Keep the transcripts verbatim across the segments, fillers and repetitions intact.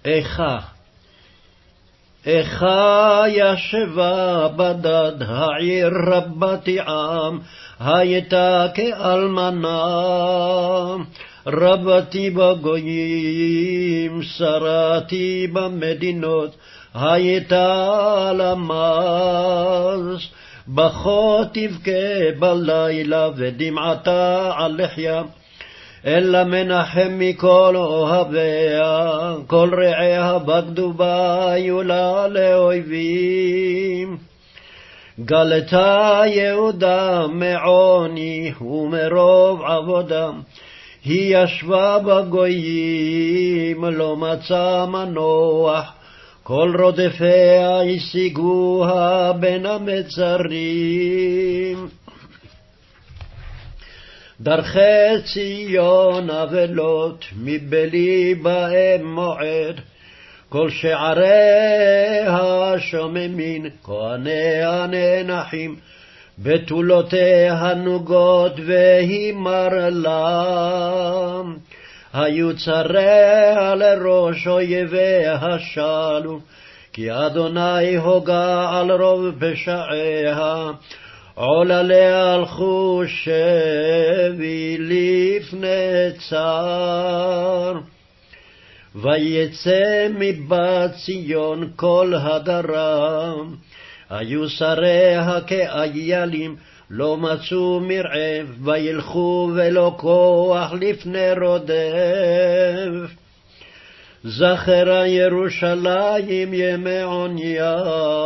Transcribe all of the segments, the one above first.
איכה, איכה ישבה בדד העיר רבתי עם, הייתה כאלמנה, רבתי בגויים, שרתי במדינות, הייתה למז, בכה תבכה בלילה ודמעתה על לחיה, אלא מנחם מכל אוהביה, כל רעיה בגדו בה יולה לאויבים. גלתה יהודה מעוני ומרוב עבודה, היא ישבה בגויים, לא מצא מנוח, כל רודפיה השיגוה בין המצרים. דרכי ציון אבלות, מבלי בהם מועד, כל שעריה שוממין, כהניה נאנחים, בתולותיה נוגות והימר להם. היו צריה לראש אויביה שלו, כי אדוני הוגה על רוב פשעיה, עולליה הלכו שבי לפני צר. ויצא מבת ציון כל הדרם, היו שריה כאיילים, לא מצאו מרעב, וילכו ולא כוח לפני רודף. זכרה ירושלים ימי עוניה,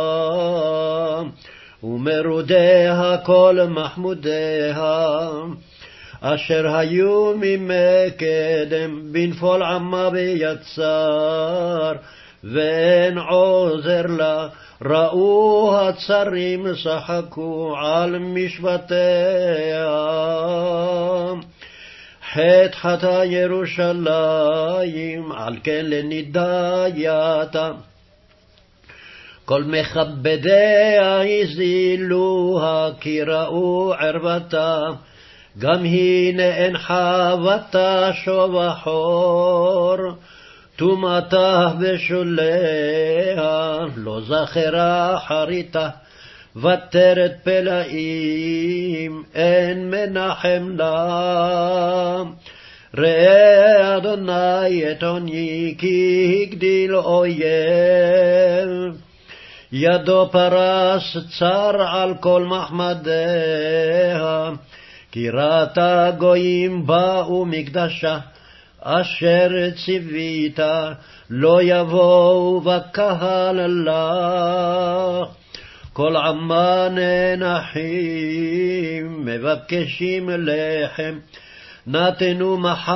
ומרודיה כל מחמודיה, אשר היו מימי קדם, בנפול עמה ביצר, ואין עוזר לה. ראו הצרים שחקו על משבטיה, חטא חטא ירושלים, על כן לנידייתה. כל מכבדיה הזילוה, כי ראו ערוותה, גם היא נאנחה ותשוב אחור. טומאתה בשוליה, לא זכרה חריתה, ותרת פלאים, אין מנחם לה. ראה אדוני את עוני, כי הגדיל אויב, ידו פרס צר על כל מחמדיה, כי ראתה גויים באו מקדשה, אשר ציווית לא יבואו בקהל לך. כל עמה נאנחים, מבקשים לחם, נתנו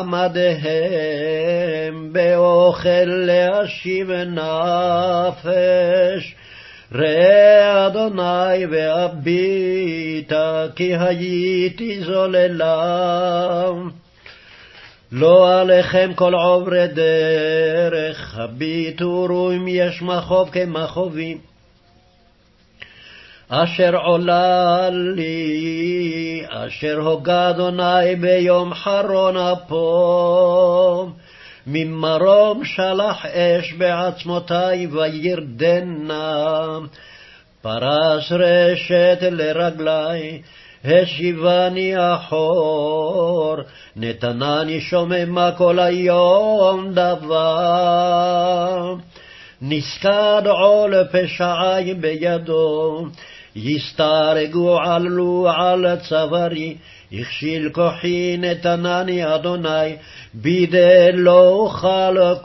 מחמדיהם, באוכל להשיב נפש. ראה אדוני והביטה, כי הייתי זוללה. לא עליכם כל עוברי דרך, הביטו ראו אם יש מחוב כמחובים. אשר עולה לי, אשר הוגה אדוני ביום חרון אפו, ממרום שלח אש בעצמותי וירדנה, פרס רשת לרגלי, השיבני אחור, נתנני שוממה כל היום דבר. נזכד עול פשעי בידו, יסתרגו עלו על צווארי, הכשיל כוחי נתנני אדוני, בידי לא אוכל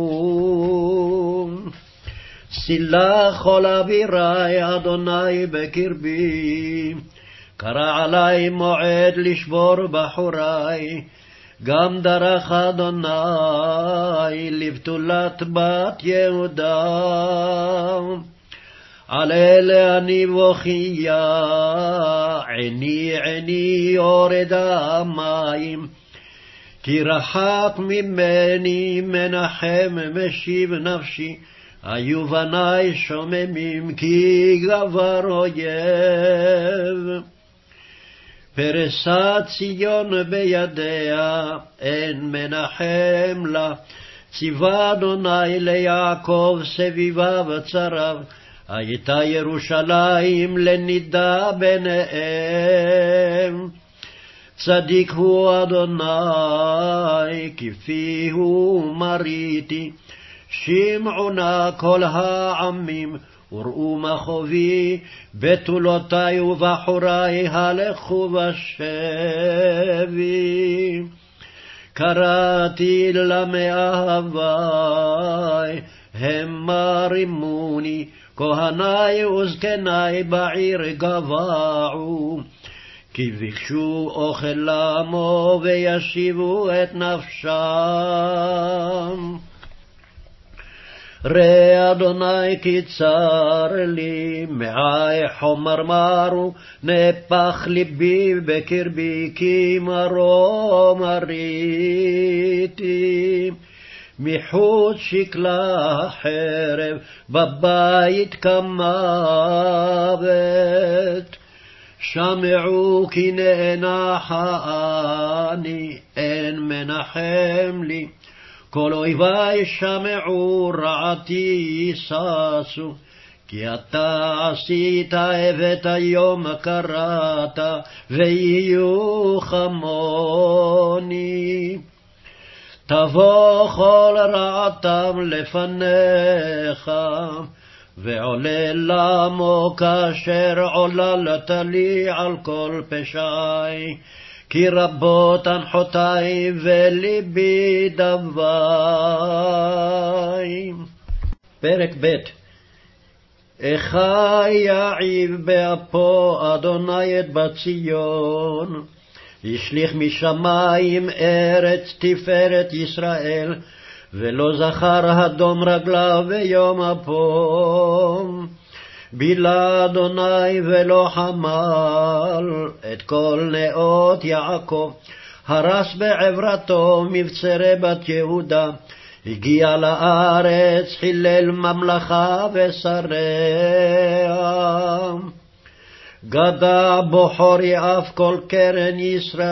קום. סילח כל אבירי אדוני בקרבי, קרא עלי מועד לשבור בחורי, גם דרך אדוני לבתולת בת יהודה. על אלה אני בוכיה, עיני עיני יורד המים, כי רחק ממני מנחם משיב נפשי, היו בני שוממים כי גבר אויב. פרסת ציון בידיה, אין מנחם לה, ציווה אדוני ליעקב סביבה וצריו, הייתה ירושלים לנידה ביניהם. צדיק הוא אדוני, כפיהו מריתי, שמעו נא כל העמים, וראו מחובי, בתולותי ובחורי הלכו בשבי. קראתי למאהבי, המה רימוני, כהני וזקני בעיר גבעו, כי ביקשו אוכל לעמו וישיבו את נפשם. ראה אדוני כי צר לי, מעי חומר מרו, נפח ליבי בקרבי, כי מרו מריתי. מחוץ שקלה חרב, בבית כמוות. שמעו כי נאנח אני, אין מנחם לי. כל אויבי שמעו רעתי ששו, כי אתה עשית הבאת היום קראת, ויהיו כמוני. תבוא כל רעתם לפניך, ועולל למו כאשר עוללת לי על כל פשעי, כי רבות הנחותי וליבי דווי. פרק ב'. איכה יעיב באפו אדוני את בת ציון, השליך משמים ארץ תפארת ישראל, ולא זכר אדום רגליו ביום אפו. בילה אדוני ולא חמל את כל נאות יעקב, הרס בעברתו מבצרי בת יהודה, הגיע לארץ חילל ממלכה ושריה. גדע בוחרי אף כל קרן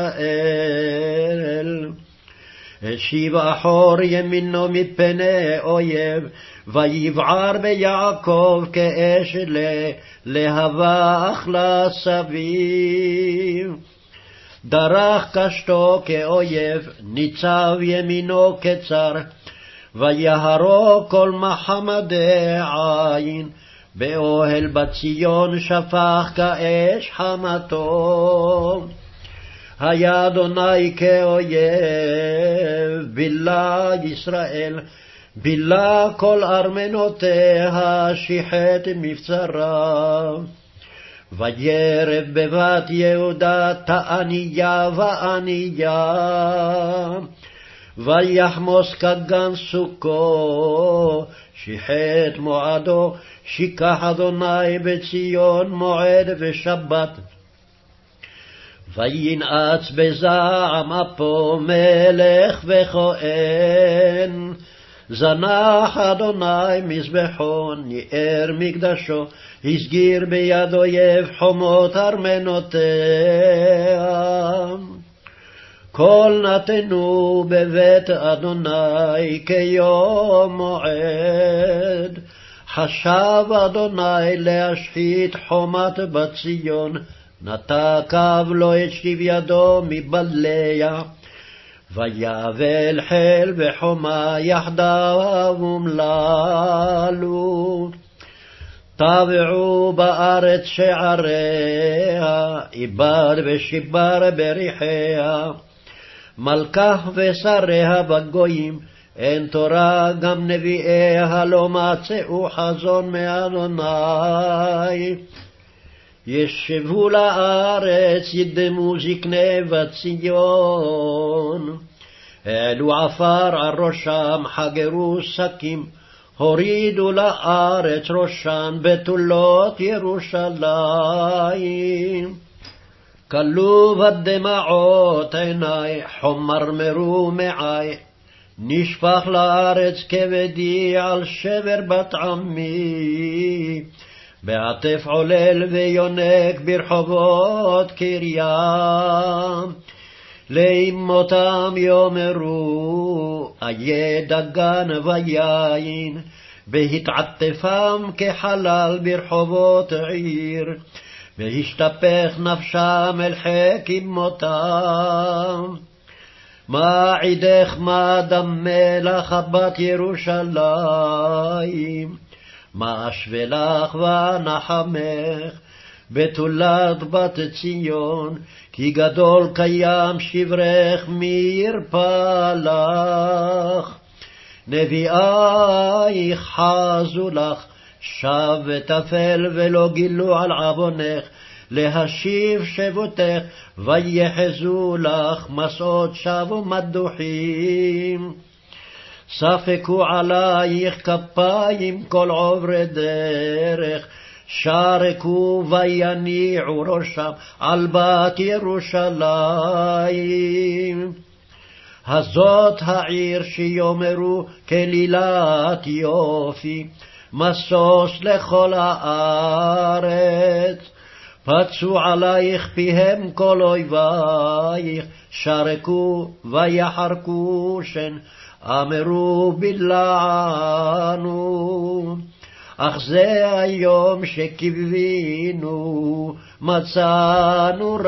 ישראל, השיב אחור ימינו מפני אויב, ויבער ביעקב כאש להבה אכלה סביב. דרך קשתו כאויב, ניצב ימינו כצר, ויהרוג כל מחמדי עין, באוהל בציון שפך כאש חמתו. היה אדוני כאויב, בילה ישראל, בילה כל ארמנותיה, שיחת מבצרה. וירב בבת יהודה תעניה ועניה, ויחמוס כגן סוכו, שיחת מועדו, שיקח אדוני בציון מועד ושבת. וינעץ בזעם אפו מלך וכהן, זנח אדוני מזבחו, ניער מקדשו, הסגיר ביד אויב חומות ארמנותיה. כל נתנו בבית אדוני כיום מועד, חשב אדוני להשחית חומת בציון, נתקב לו את שכיב ידו מבליה. ויבל חיל וחומה יחדיו אומללו. טבעו בארץ שעריה, איבד ושיבר בריחיה. מלכה ושריה בגויים, אין תורה גם נביאיה לא מצאו חזון מאדוני. ישבו לארץ ידמו זקני בת ציון, העלו עפר על ראשם חגרו שקים, הורידו לארץ ראשן בתולות ירושלים. כלו בדמעות עיני, חומרמרו מעי, נשפך לארץ כבדי על שבר בת עמי. בעטף עולל ויונק ברחובות קריה, לאמותם יאמרו, איה דגן ויין, בהתעטפם כחלל ברחובות עיר, והשתפך נפשם אל חכים מותם. מה עידך מה דמה לך בת ירושלים, מה אשווה לך ונחמך בתולת בת ציון, כי גדול קיים שברך מי ירפא לך. נביאייך חזו לך, שב ותפל ולא גילו על עוונך, להשיב שבותך ויחזו לך מסעות שבו מדוחים. ספקו עלייך כפיים כל עוברי דרך, שרקו ויניעו ראשם על בת ירושלים. הזאת העיר שיאמרו כלילת יופי, משוש לכל הארץ. פצו עלייך פיהם כל אויבייך, שרקו ויחרקו שן, אמרו בלענו. אך זה היום שקיווינו, מצאנו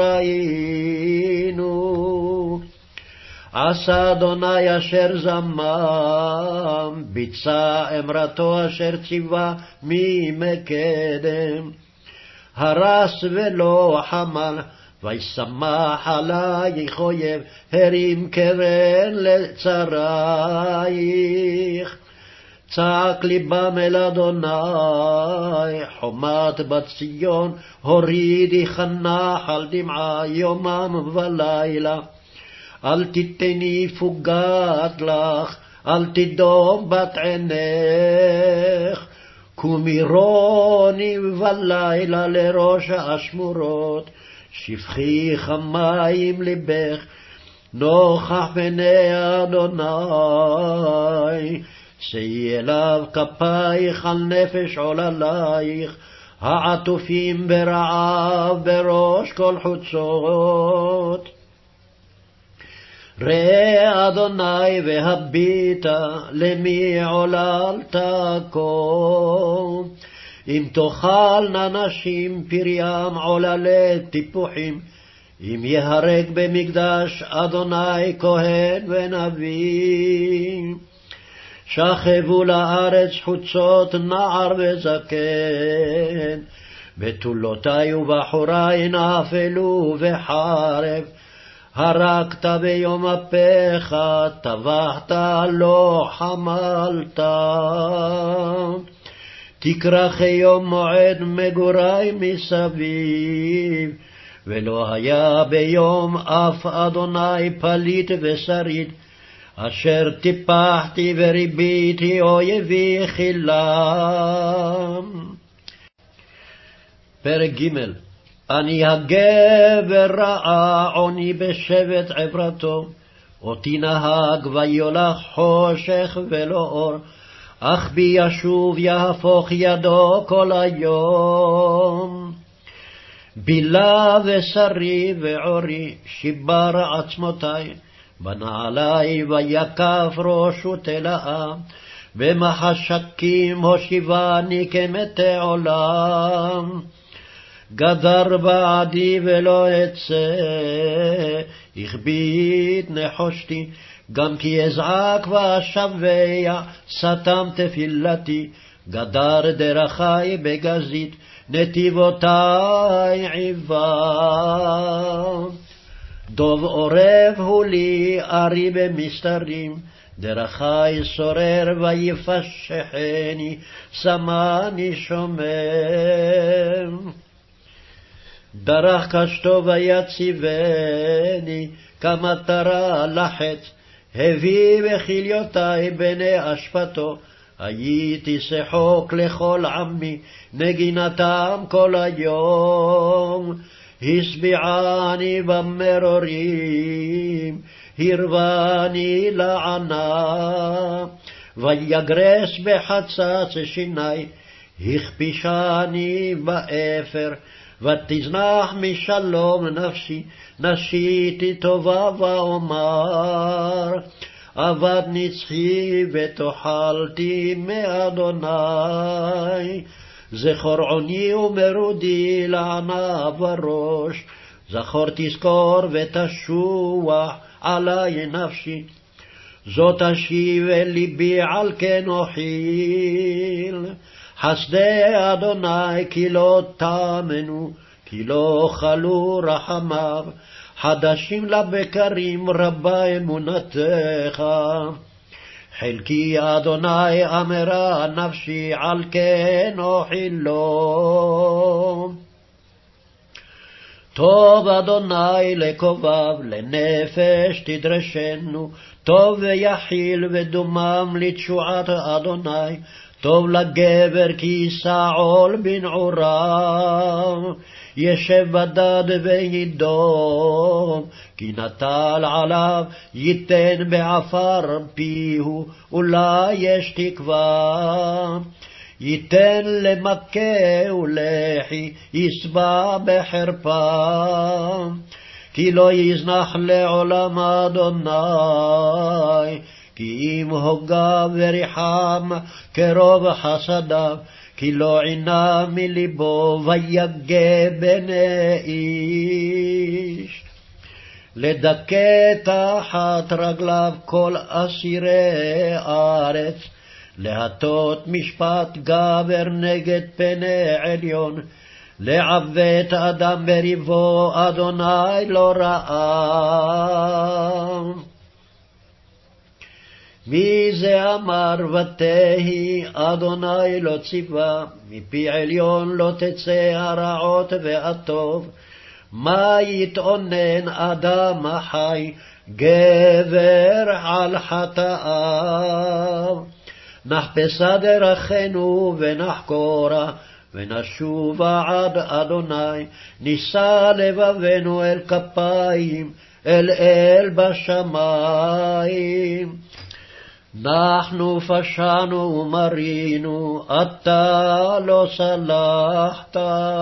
ראינו. עשה אדוני אשר זמם, ביצע אמרתו אשר ציווה ממקדם. הרס ולא חמל, וישמח עלייך אויב, הרים קרן לצרייך. צעק ליבם אל אדוני, חומת בת ציון, הורידי חנחל דמעה יומם ולילה. אל תתני פוגעת לך, אל תדום בת עינך, קומי רוני בלילה לראש האשמורות, שפכי חמים לבך, נוכח פני אדוני. שאי אליו כפייך על נפש עוללייך, העטופים ברעב בראש כל חוצות. ראה אדוני והביטה, למי עוללת כה? אם תאכלנה נשים פריים עוללי טיפוחים, אם יהרג במקדש אדוני כהן ונביא. שכבו לארץ חוצות נער וזקן, בתולותי ובחורי נפלו בחרב. הרגת ביום אפיך, טבחת לא חמלת. תקרח יום מועד מגורי מסביב, ולא היה ביום אף אדוני פליט ושריד, אשר טיפחתי וריביתי אויבי חילם. פרק ג'. אני הגבר רעה עוני בשבט עברתו, אותי נהג ויולך חושך ולא אור, אך בי ישוב יהפוך ידו כל היום. בילה ושרי ועורי שיבר עצמותי, בנעלי ויקף ראש ותלאה, במחשקים הושיבני כמתי עולם. גדר בעדי ולא אצא, הכבית נחושתי, גם כי אזעק ואשבע, סתם תפילתי. גדר דרכי בגזית, נתיבותי עיבה. דוב עורב הוא לי, ארי במסתרים, דרכי סורר ויפשחני, שמני שומם. דרך קשתו ויציבני, כמטרה לחץ, הביא בכליותי בני אשפתו. הייתי שחוק לכל עמי, נגינתם כל היום. הסביעני במרורים, הרבני לענה. ויגרס בחצץ שיני, הכפישני באפר. ותזנח משלום נפשי, נשיתי טובה ואומר. עבד נצחי ותאכלתי מאדוני, זכור עוני ומרודי לענה בראש, זכור תזכור ותשוח עלי נפשי, זאת אשיב אל ליבי על כן אוכיל, חסדי אדוני כי לא תאמנו, כי לא חלו רחמיו, חדשים לבקרים רבה אמונתך. חלקי אדוני אמרה נפשי, על כן אוכילו. טוב אדוני לקובב, לנפש תדרשנו, טוב ויחיל ודומם לתשועת אדוני, טוב לגבר כי יישא עול בנעוריו, ישב בדד וידום, כי נטל עליו ייתן בעפר פיהו, אולי יש תקווה. ייתן למכה ולחי, יסבע בחרפה, כי לא יזנח לעולם אדוני, כי אם הוגה וריחם קרוב חסדיו, כי לא עינה מליבו ויגע בני איש. לדכא תחת רגליו כל אסירי הארץ, להטות משפט גבר נגד פני עליון, לעוות אדם בריבו אדוני לא ראה. מי זה אמר ותהי אדוני לא ציווה, מפי עליון לא תצא הרעות והטוב. מה יתאונן אדם החי גבר על חטאיו? נחפשה דרכנו ונחקורה, ונשובה עד אדוני, נישא לבבנו אל כפיים, אל אל בשמיים. אנחנו פשענו ומרינו, אתה לא סלחת.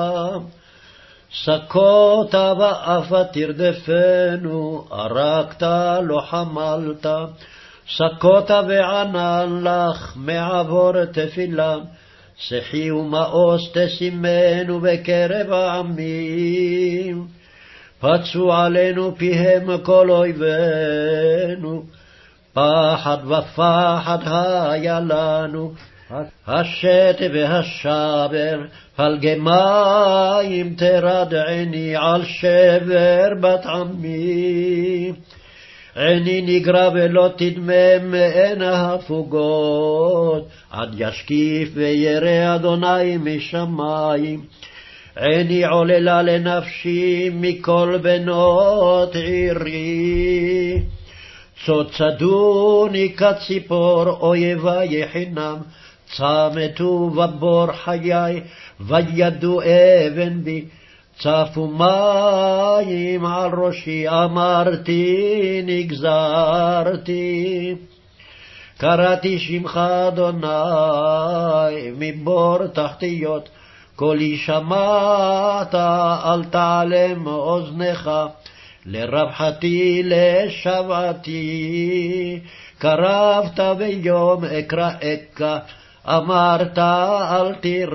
סקות ואפה תרדפנו, הרגת לא חמלת. סקות וענן לך מעבור תפילה, שחי ומאוס תשימנו בקרב העמים. פצו עלינו פיהם כל אויבינו, פחד ופחד היה לנו. השת והשבר פלגי מים תרדעני, על שבר בת עמי. עיני נגרע ולא תדמם מעין ההפוגות, עד ישקיף וירא אדוני משמיים. עיני עוללה לנפשי מכל בנות עירי, צוצדוני כציפור אויבי חינם, צמתו בבור חיי וידו אבן בי. צפו מים על ראשי, אמרתי נגזרתי. קראתי שמך אדוני מבור תחתיות, קולי שמעת אל תעלם אוזנך. לרווחתי לשבתי, קרבת ביום אקראך, אמרת אל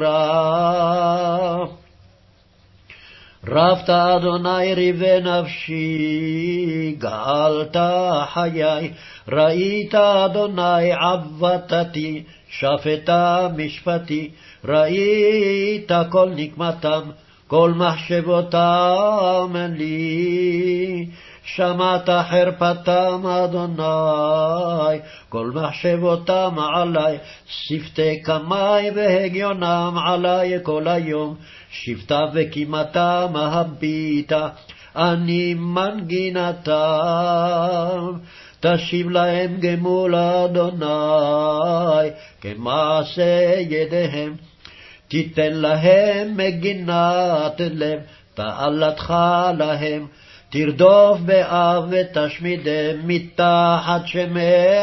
תירא. רבת אדוני ריבי נפשי, גאלת חיי. ראית אדוני עבדתי, שפטה משפטי. ראית כל נקמתם, כל מחשבותם לי. שמעת חרפתם אדוני, כל מחשבותם עלי. שפתי קמי והגיונם עלי כל היום, שבטה וקימתם הביטה, אני מנגינתם. תשיב להם גמול אדוני, כמעשה ידיהם. תיתן להם מגינת לב, תעלתך להם. תרדוף באב ותשמידם מתחת שמי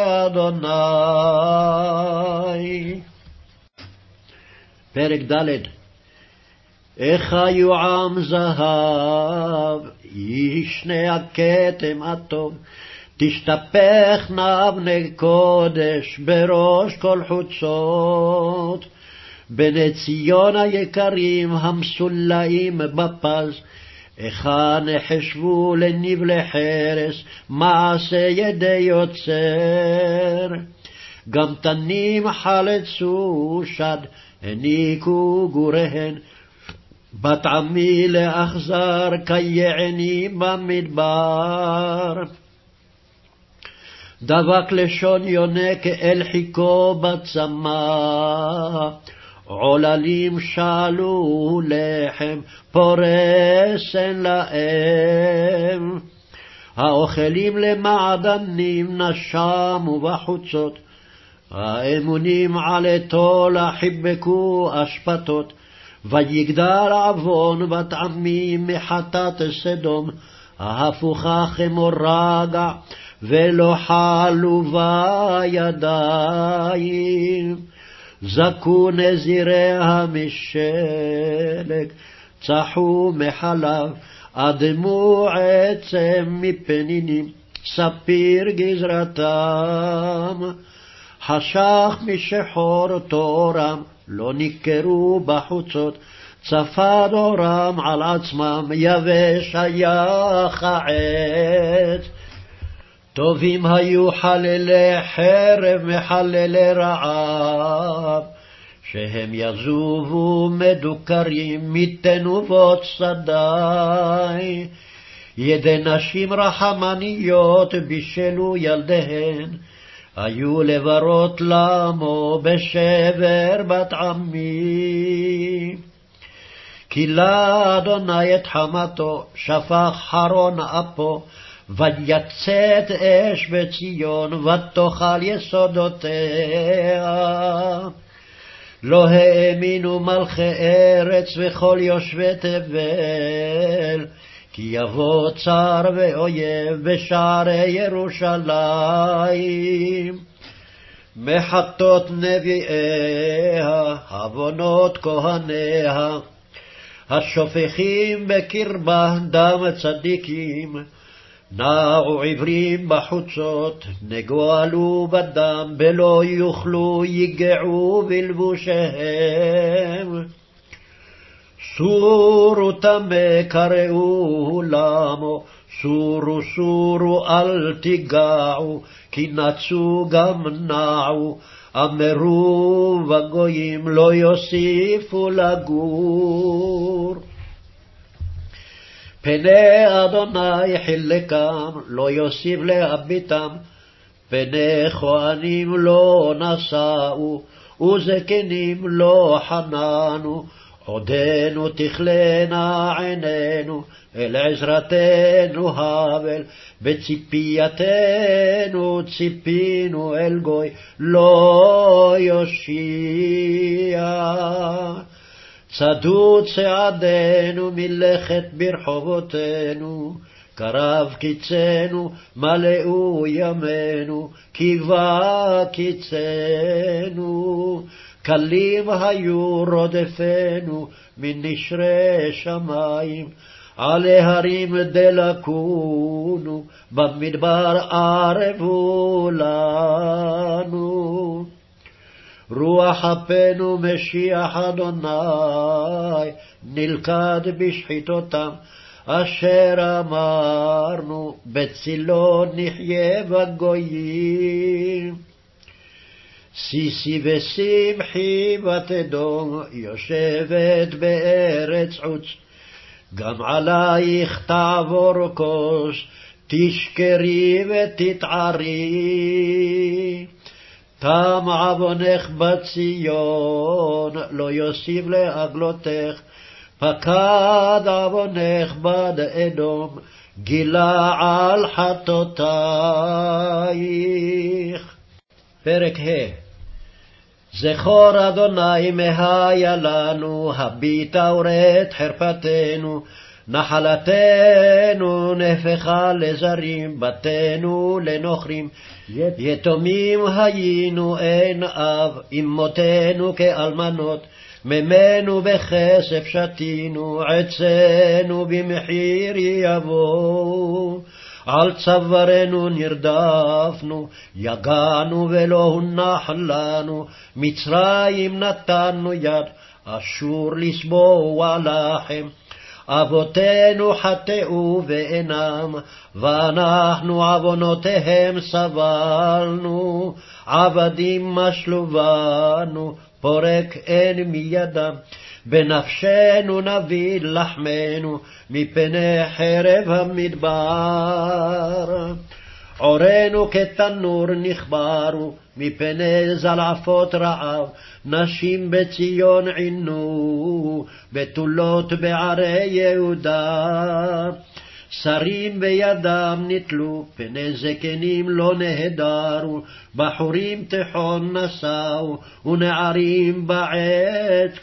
אדוני. פרק ד'. איך יועם זהב, ישנה הכתם הטוב, תשתפכנה אבני קודש בראש כל חוצות, בני ציון היקרים המסולאים בפז, היכן נחשבו לנבלי חרס מעשה ידי יוצר. גם תנים חלצו שד, הניקו גוריהן, בת עמי לאכזר כיעני במדבר. דבק לשון יונק אל חיקו בצמא, עוללים שאלו לחם פורסן להם. האוכלים למעדנים נשמו בחוצות, האמונים עלתו לחיבקו אשפתות. ויגדל עוון בת עמי מחטאת סדום, ההפוכה כמו רגע ולא חלו בידיים. זכו נזיריה משלג, צחו מחלב, אדמו עצם מפנינים, ספיר גזרתם. חשך משחור תורם, לא ניכרו בחוצות, צפד אורם על עצמם, יבש היה העץ. טובים היו חללי חרב מחללי רעב, שהם יזובו מדוקרים מתנובות שדי. ידי נשים רחמניות בישלו ילדיהן, היו לברות למו בשבר בת עמי. כילה אדוני את חמתו, שפך חרון אפו, ויצאת אש בציון, ותאכל יסודותיה. לא האמינו מלכי ארץ וכל יושבי תבל, כי יבוא צר ואויב בשערי ירושלים. מחטות נביאיה, עוונות כהניה, השופכים בקרבה דם צדיקים. נעו עברים בחוצות, נגואלו בדם, בלא יוכלו יגעו בלבושיהם. סורו תמה קראו למו, סורו סורו אל תיגעו, כי נצו גם נעו. אמרו בגויים לא יוסיפו לגור. פני אדוני חילקם, לא יוסיף להביטם. פני כהנים לא נשאו, וזקנים לא חננו. עודנו תכלנה עינינו, אל עזרתנו הבל. בציפייתנו ציפינו אל גוי, לא יושיע. צדו צעדנו מלכת ברחובותינו, קרב קיצנו מלאו ימינו, קיבה קיצנו. קלים היו רודפנו מנשרי שמים, על ההרים דלקונו, במדבר ערבו לנו. רוח אפנו משיח אדוני, נלכד בשחיתותם, אשר אמרנו בצילו נחיה בגויים. סיסי ושמחי בת אדום, יושבת בארץ עוץ, גם עלייך תעבור כוס, תשכרי ותתערי. תם עוונך בציון, לא יוסיף לעגלותך, פקד עוונך בד אדום, גילה על חטאותייך. פרק ה'. זכור אדוני מהיה לנו, הביטה וראה חרפתנו. נחלתנו נהפכה לזרים, בתינו לנוכרים. יתומים היינו אין אב, אמותינו כאלמנות. ממנו בכסף שתינו, עצנו במחיר יבוא. על צווארנו נרדפנו, יגענו ולא הונח לנו, מצרים נתנו יד, אשור לסבוע לכם. אבותינו חטאו ואינם, ואנחנו עוונותיהם סבלנו, עבדים משלו בנו, פורק אין מידם. בנפשנו נביא לחמנו, מפני חרב המדבר. עורנו כתנור נכברו, מפני זלעפות רעב. נשים בציון עינו, בתולות בערי יהודה. שרים בידם נתלו, פני זקנים לא נהדרו. בחורים תיכון נשאו, ונערים בעת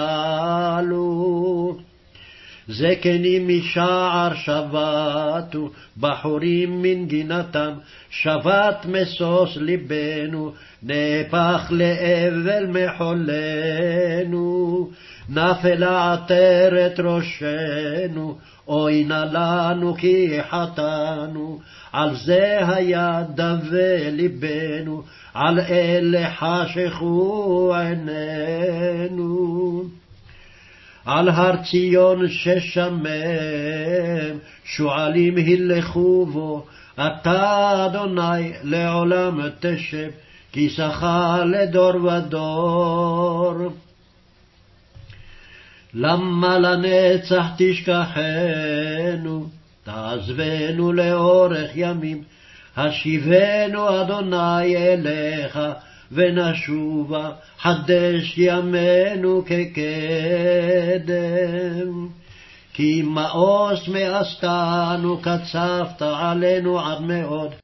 כשלו. זקנים משער שבתו, בחורים מנגינתם, שבת משוש ליבנו, נהפך לאבל מחולנו. נפלה עטרת ראשנו, אוי נא לנו כי חטאנו. על זה היה דווה ליבנו, על אלה חשכו עינינו. על הר ציון ששמם, שועלים הילכו בו, אתה אדוני לעולם תשב, כיסך לדור ודור. למה לנצח תשכחנו, תעזבנו לאורך ימים, השיבנו אדוני אליך, ונשובה חדש ימינו כקדם. כי מאוס מאסתנו קצפת עלינו עד מאוד,